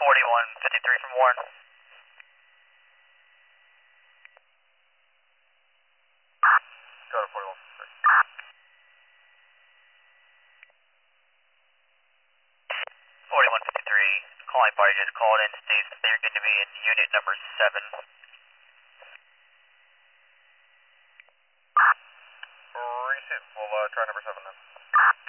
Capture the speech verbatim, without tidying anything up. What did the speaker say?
forty-one fifty-three from Warren. Go to forty-one fifty-three. forty-one fifty-three, calling party just called in, states that they're going to be in unit number seven. Receive. We'll uh, try number seven then.